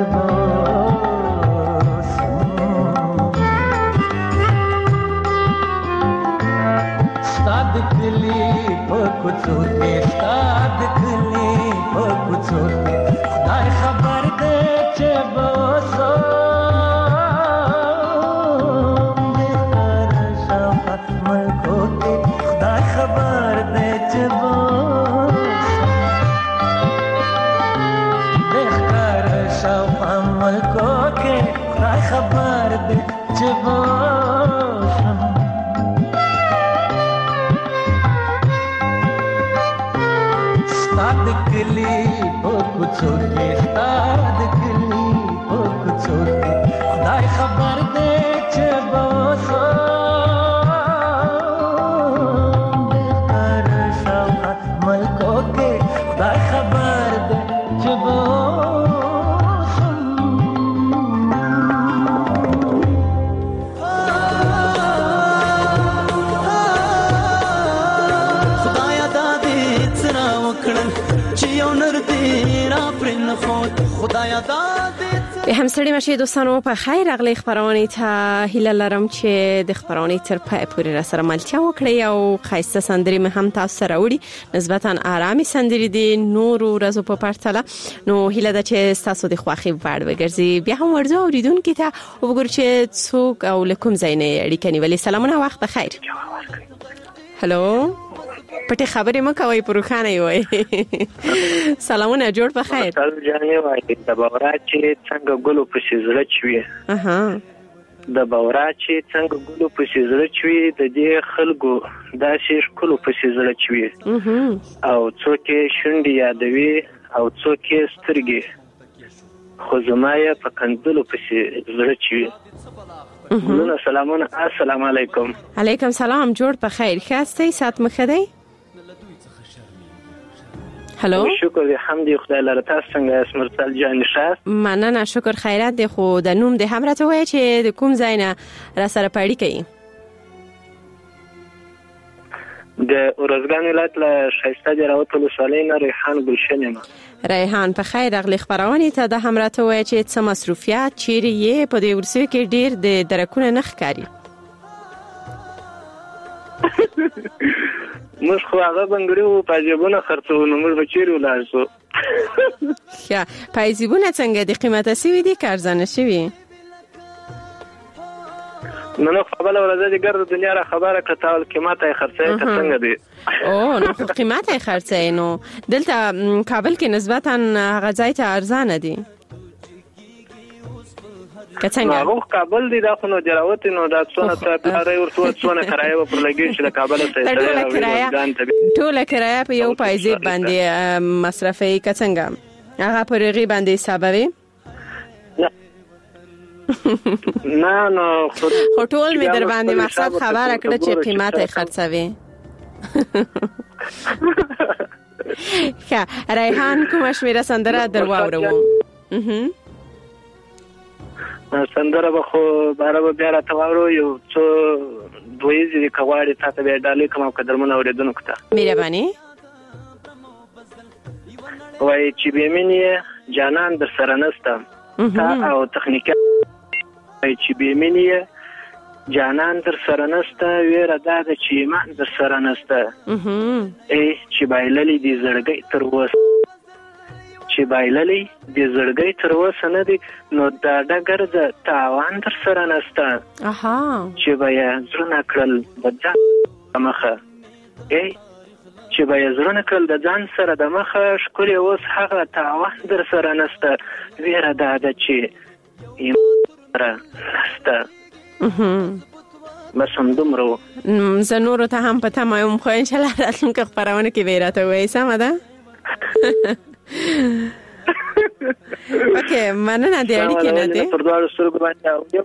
कली पकुचो के साथ कली पकुचो के खुदाई खबर दे चबोसो दरकार शावखवा मलको के खुदाई खबर दे चबोसो दरकार शावखवा मलको के खुदाई खबर दे चबोसो कली पकुचो के साथ कली पकुचो के खुदाई खबर दे चबोसो दरकार शावखवा मलको के खुदाई खबर दे चबोसो खुदाया दादी इतना वकड़न
به همسړي مشه دوستانو په خیر اغلی خبرونه ته هیله لرم چې د خبرونه تر پای پورې را سره ملتیا وکړي او خاصه سندري مې هم تاسو سره وړي نسبتا آرامي سندري دي نور ورځو په پرتله نو هیله ده چې تاسو د خوخي وړ وګرځي بیا هم ورځو اوریدونکو ته وګورئ چې څوک او لکم زینې اړیکې نیولې سلامونه وخت بخیر هالو پټه خبرې مکوئ پروخانه وي. سلامونه جوړ په خیر.
تاسو جانې وایي د بورا چې څنګه ګلو په زړه چوي. د بورا چې څنګه ګلو په زړه چوي د دې خلکو دا شیش کلو په زړه چوي. او څوک شونډي یادوي او څوک سترګې خو زمایا په کندلو په زړه چوي. نو سلامونه السلام علیکم.
علیکم سلام جوړ په خیر. خاصه سات مخدی. هلو
شکر دی حمدی خدای لاره. تاسو څنګه اسمرسل جان شاست؟
مننه شکر خیرات دی. خو د نوم د هم راته وای چې د کوم ځای نه را سره پړی کوي؟
د اورزګان ولایت له شایسته جراوت ولسوالۍ نه ریحان ګلشن یم.
ریحان په خیر اغلی خبرونه ته د هم راته وای چې څه مصروفیات چیرې یې په دې ورسوي کې ډیر د درکونه نخ کاری.
موږ خو هغه بنګړو پاجبونه خرڅو نو موږ بچیرو لاسو.
ښه پایزیبونه څنګه د قیمته سوي دي کارزانه شوي؟
نو خپل ورځ دې ګرد دنیا را خبره کتاول قیمته خرڅه څنګه دي؟
او نو قیمته خرڅه نو دلته کابل کې نسبتا هغه ځای ته ارزانه دي.
کڅنګه هغه کابل دی دا خو نو جراوت نو دا څونه ته پاره ورته څونه کرایه و پر لګی چې د کابل سره
ټوله کرایه په یو پایزې باندې مصرفي کڅنګه هغه پر غي باندې حسابوي.
نه نو
خو ټول می در باندې مقصد خبره کړه چې قیمته خرڅوي. ښه ریحان کومه شمیره سندره درواورو؟
سندره به خو بارابه بیا را تواورو یو څو دویزې کواړې تاته بیا ډالې کوم قدرمن اوریدونکو ته
مهرباني
وای چې بیمینی جانان در سره نستم تا او تخنیکه وای چې بیمینی جانان در سره نسته ویره دا چې ایمان در سره نسته ای چې بایللی دی زړګي تر وس چې بایللی دی زړګي تر وس نه دی نو دا ډګر د تاوان در سره نسته چې بیا زړه کړل بدځه مخه ای چې بیا زړه کړل د ځان سره د مخه شکر اوس هغه تاوان در سره نسته ویره دا چې ایمان نسته. بس هم دومره
زه نورو ته هم پته مایم خو انشاءالله راتلونکي خپرونه کې به راته وایي سمه ده. اوکې مننه د اړیکې نه دی.
پر دواړو سترګو باندې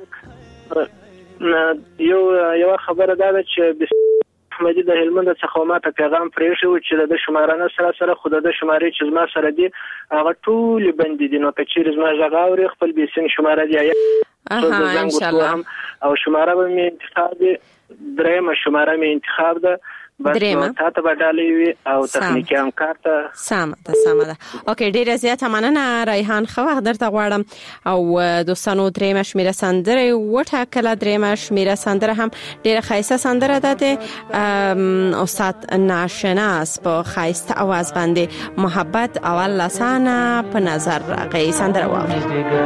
یو خبره دا ده چې احمدي د هلمند څخه ماته پیغام پرېښی و چې د شمارانه سره خو د شمارې چې زما سره دي هغه ټولې بندې دي نو که چیرې زما غږ اوري خپل بیسین شماره دی
انشاءالله
او شماره به مې انتخاب دی درېمه شماره مې انتخاب ده بس نو تاسو به ډالې وي او تخنیکی هم کارته
سمه ده. اوکې ډیره زیاته مننه ریحان خو وخت درته غواړم او دوستانو درېمه شمیره سندره وټاکله. درېمه شمیره سندره هم ډیره خاصه سندره ده. استاد ناشناس په خاصه आवाज باندې محبت اول لسانه په نظر راغی سندره واوري.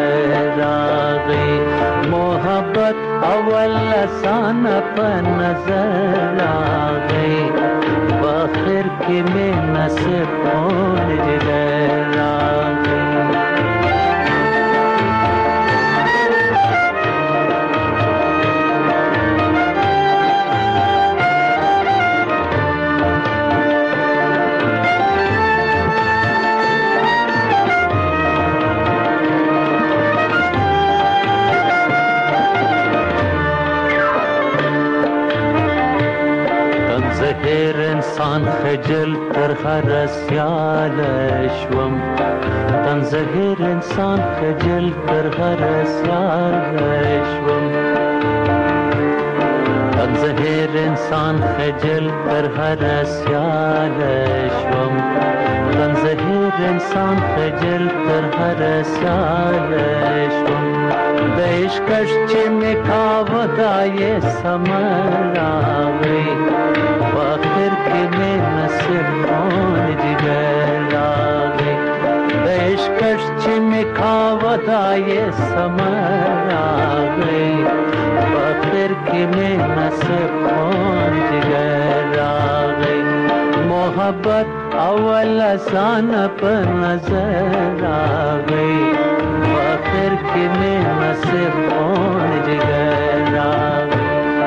محبت اول لسانه په نظر راغی باخر کې مې نصیب اول جګر راغی. زهر انسان خجل تر هر سیال شوم تن زهر انسان خجل تر هر سیال شوم تن زهر انسان خجل تر هر سیال شوم تن زهر انسان خجل تر هر سیال شوم د عشقش چې میکاو دای سمراوي باخر کې مې نصیب اون جګر راغی د عشقش چې میکاو دای سمراوي باخر کې مې نصیب اون جګر راغی
محبت اول آسان په نظر آگئی آخر کې مې نصیب کون جگر آگئی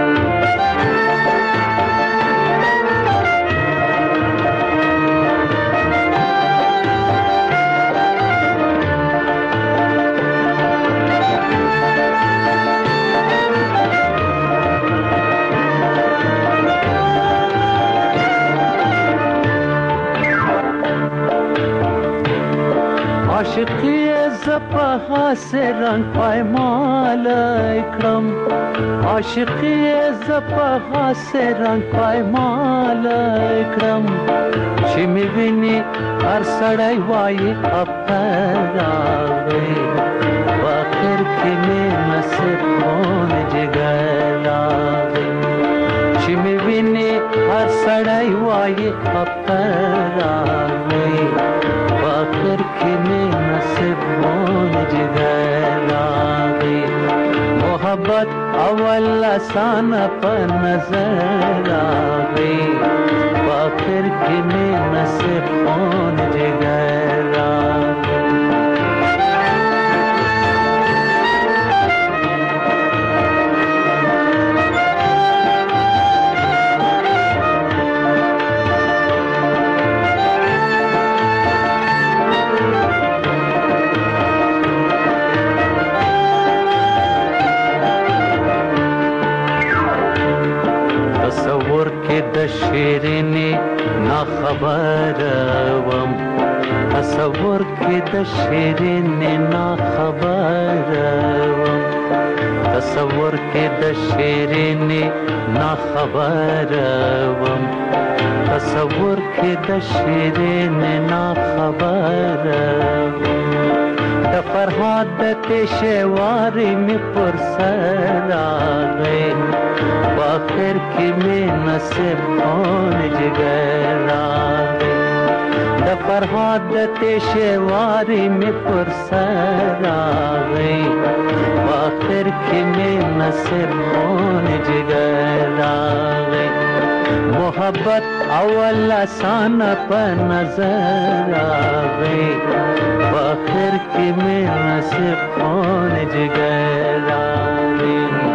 عاشقی زپا سے رنگ پایمال اکرم عاشقی زپا سے رنگ پایمال اکرم چې می ویني هر سړی وایي اپر راغی واخر کې مې نصیب کون جګر راغی چې می ویني هر سړی وایي اپر راغی واخر کې مې نصیب کون جګر راغی محبت اول آسان په نظر راغی واخر کې مې نصیب کون جګر راغی د شیرینی نا خبر وم تصور کې د شیرینی نا خبر وم تصور کې د شیرینی نا خبر وم تصور کې د شیرینی نا خبر وم د فرهاد د تشواری می پر سر آگئی آخر کی میں نصیب کون جگر آگئی د فرهاد د تشواری می پر سر آگئی آخر کی میں نصیب کون جگر آگئی محبت اول آسان په نظر آگئی آخر کی میں نصیب کون جگر آگئی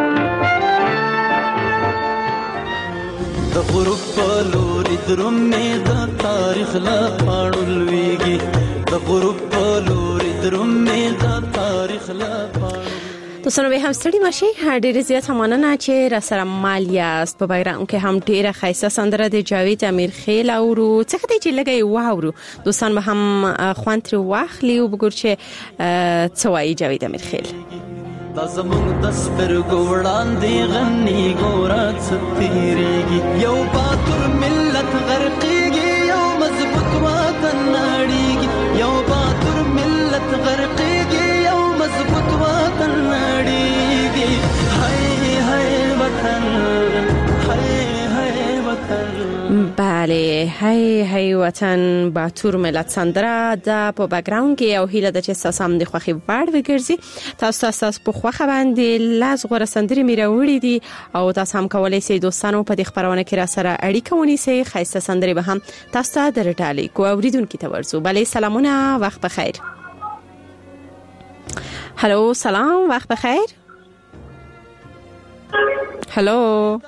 د غروب په لوري درومې د تاریخ لا پاړولويږي د غروب په لوري درومې د تاریخ لا
دوستانو به هم ستړي ماشي ډېر زیات مننه چې را سره مال یاست په بیرغ کې هم ډېره ښایسته سندره د جاوید امیر خیل اورو څه کته چې لګي واورو دوستان به هم خوانتر واخلي او وګور چې څه وایي جاوید امیر خیل
دا زمونږ د سترګو وړاندې غني ګوره څه تېرېږي یو باتور ملت غرقېږي یو مضبوط وطن نړېږي یو باتور ملت غرقېږي یو مضبوط وطن نړېږي هاي هاي وطن هاي هاي وطن
بله هی هی وطن باتور ملت سندره د په بیکګراوند کې او هیله د چې تاسو هم د خوخي وړ وګرځي تاسو په خوخه باندې لاس غوړه سندري میراوړي دي او تاسو هم کولای شئ دوستانو په دې خبرونه کې را سره اړیکه ونیسئ خاصه سندري به هم تاسو ته درټالي کو اوریدونکو ته ورسو بله سلامونه وخت بخیر هالو سلام وخت بخیر هالو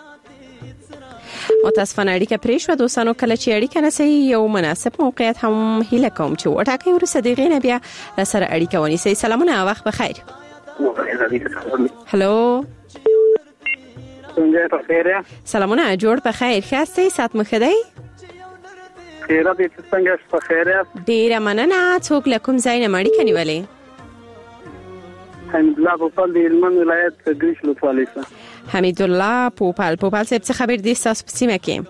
متاسفانه اړیکه پرې شو دوستانو کله چې اړیکه نسي یو مناسب موقعیت هم هیله کوم چې وټاکي ورسره دغه نه بیا سره اړیکه ونیسي سلامونه وخت بخیر هالو
څنګه تاسو
سلامونه جوړ په خیر خاصه سات مخدی
خیره دې څنګه په خیر
ډیر مننه څوک لکم زاینه مړی کنيولې
حمید الله پوپال د هلمند ولایت ګریش لوټوالي
حمید الله پوپال صاحب څه خبر دي تاسو په سیمه کې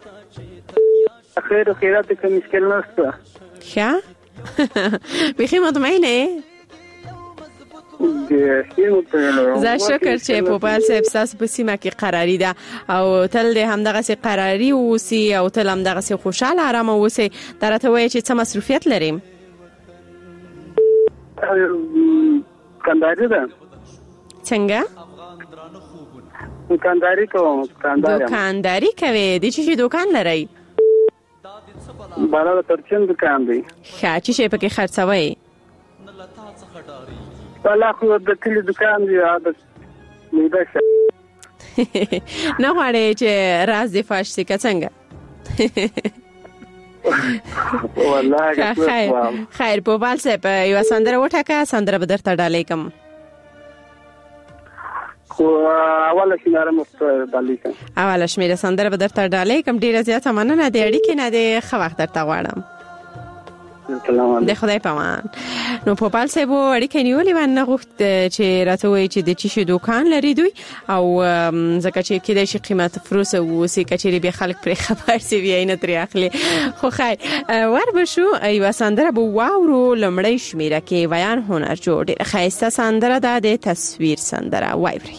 خیر خیرات کوم مشکل نشته
ښه بخیر مطمئنه زه شکر چې پوپال صاحب تاسو په سیمه کې قراری ده او تل همدغه سي قراری اوسي او تل همدغه سي خوشاله آرام اوسي درته وایي چې څه مصروفیت لري
کندهاري ده
څنګه
دکانداری کوم
دکانداری کوي د چی دکان لري
بالا ترچن دکان دی.
ښه چې شي پکې خرڅوي؟
بالا خو د کلی دکان دی عادت میده شه.
نه غواړي چې راز دی فاش سي څنګه؟
والله
خیر په بال سه په یو سندره وټاکه سندره به درته ډالې کوم.
خو اوله شمیره مست ډالې کوم.
اوله شمیره سندره به درته ډالې کوم. ډیره زیاته مننه د اړیکې نه د خو وخت درته غواړم. د خدای پامان. نو په پال سه وو اړیکې نیولې ونه غوښت چې راته وایي چې د چی دوکان لري دوی او ځکه چې کېدای شي قیمت فروس او سې کچېری به خلک پر خبر سی وی نه ترې اخلي. خو خیر ور بشو ایو سندره بو واورو لمړی شمیره کې بیان هنر جوړ خایسته سندره د تصویر سندره وایوري.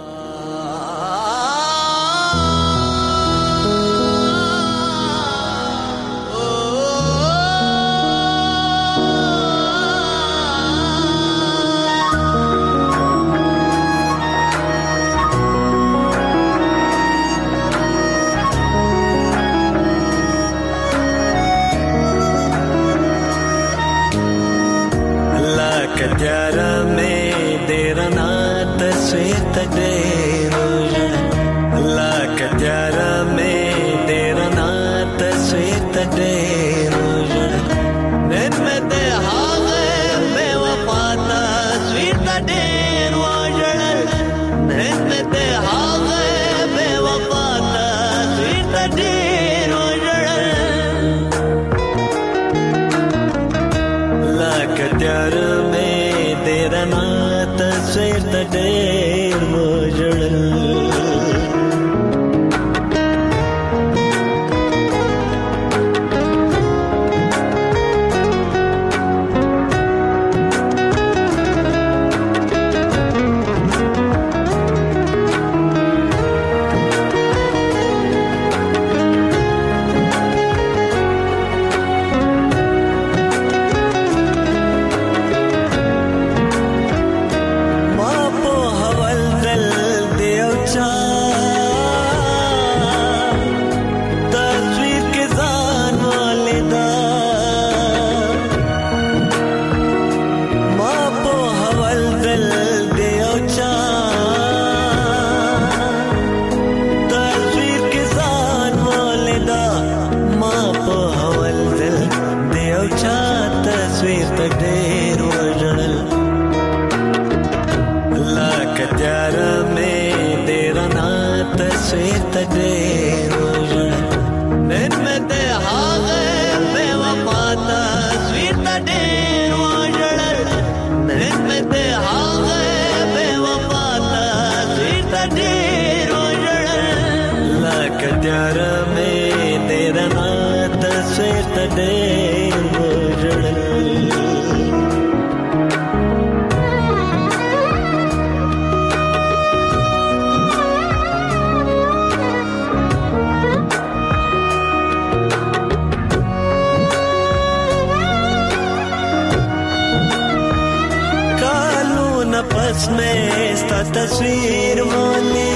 تصویر مالی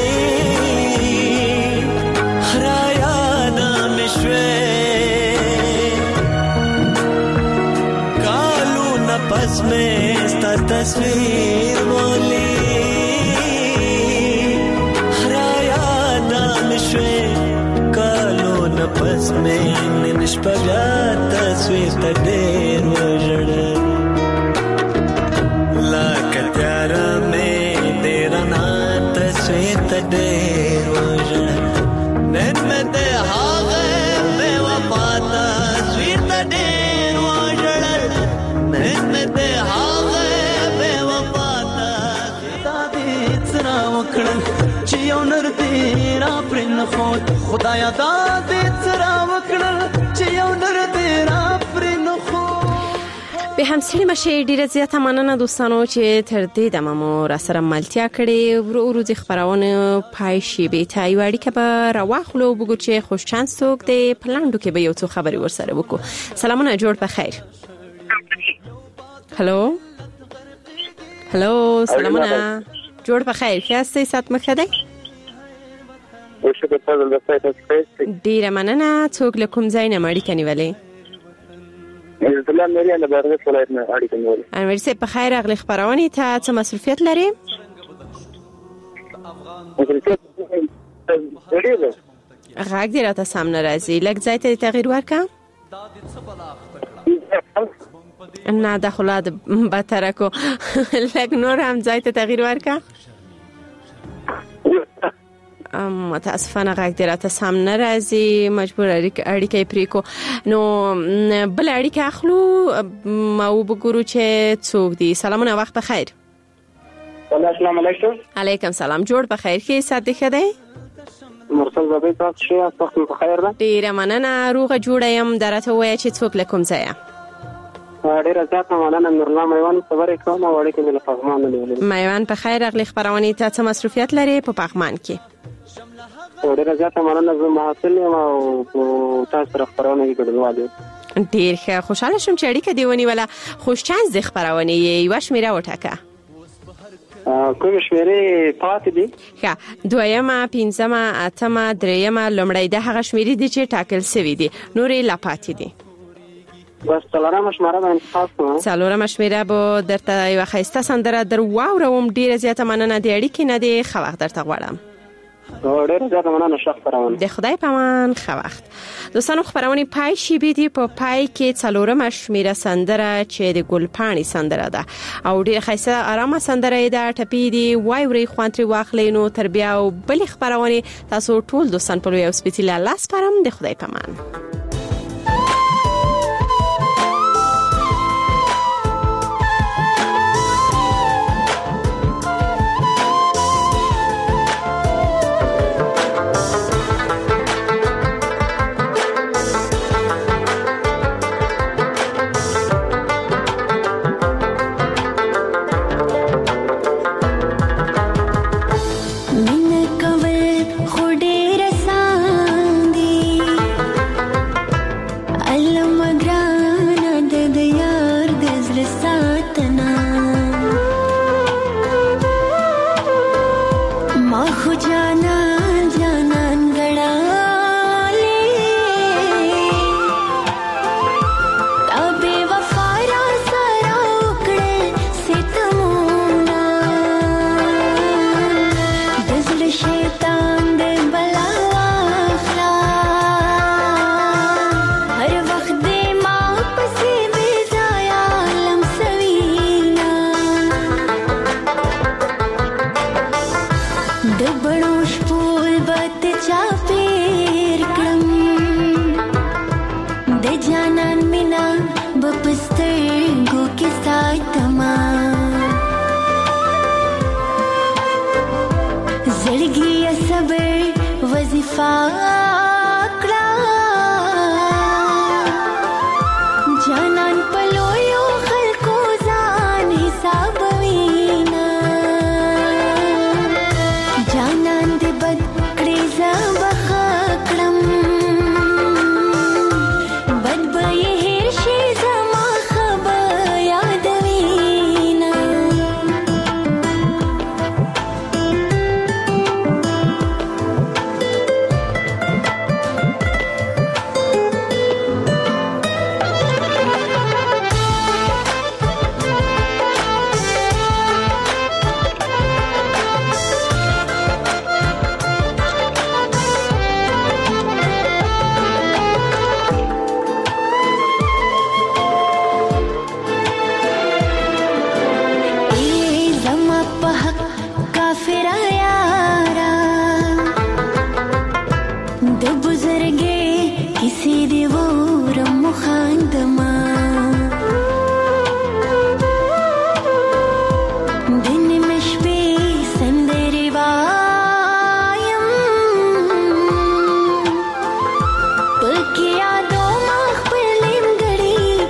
خرایا نام شوی کالو نفس میں ستا تصویر مالی خرایا نام شوی کالو نفس میں نشپگا تصویر تا دیر وجڑ خدایا دا دې سره وکړل چې یو نر دې را پرې نه خو
به همسړي مشه ډیره زیاته مننه دوستانو چې تر دې د مامو را سره ملتیا کړي ورو ورو خبرونه پای شي به تای وړي کبه راوخلو وګورئ چې خوش چانس توک دې پلاندو کې به یو څه خبري ورسره وکړو. سلامونه جوړ په خیر. هلو هلو سلامونه جوړ په خیر. خاصه سات مخه ده
شکر تاسو د تاسو
ډیره مننه. څوک له کوم ځای نه اړیکه نیولې؟
زه مېریا نه بارغ ولایت نه اړیکه نیولې.
انور صاحب په خیر راغلی. خبرونه ته څه مسؤلیت لري؟ غږ دې راته سم نه راځي. لږ ځای ته تغییر ورکړه. نه دا خلا د بهتره کو. لږ نور هم ځای ته تغییر ورکړه. متاسفانه غږ دې راته سم نه راځي. مجبور اړیکه پرې کو. نو بل اړیکه اخلو او وګورو چې څوک دی. سلامونه، وخت بخیر.
السلام علیکم.
علیکم سلام. جوړ بخیر. کې سات ښه دی؟
مرسل زبې تاسو ښه تاسو په خیر ده؟
ډیره مننه. روغه جوړه يم. درته وای چې څوک له کوم ځای؟
ډیره زیاته مننه. نورلا میوان خبرې کوم او اړیکې مې له پغمان نه نیولې.
میوان په خیر راغلی. خبرونه ته څه مصروفیت لري په پغمان کې؟
ډیره زیاته مننه. زه محصل یم او تاسو سره خبرونه کړل.
ډیر ښه. خوشاله شوم چې اړیکه دی ونیوله. خوش چانس د خبرونه یو شمیره وټاکه.
کوم شمیرې پاتې دي؟
ښه. دویمه، پنځمه، اتمه، دریمه، لومړی د هغه شمیرې دي چې ټاکل شوی دي. نورې لا پاتې دي.
بس څلورمه شمیره به انتخاب کوم.
څلورمه شمیره به درته یو ښایسته سندره در واورم. ډیره زیاته مننه. د اړیکې نه دی. ښه وخت درته غواړم.
ډیره زیاته مننه. ښه خبرونه.
د خدای په امان. ښه وخت. دوستانو خبرونه پای شي بيدي. په پای کې څلورمه شمیره سندره چې د ګلپاڼې سندره ده او ډیره ښایسته آرامه سندره ده. ټپی دی وای وري خوانتري واخلې. نو تربیه او بل خبرونه تاسو ټول دوستان په یو سپیڅلې لاس پرم. د خدای په امان.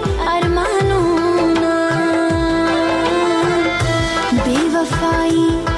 बेवफाई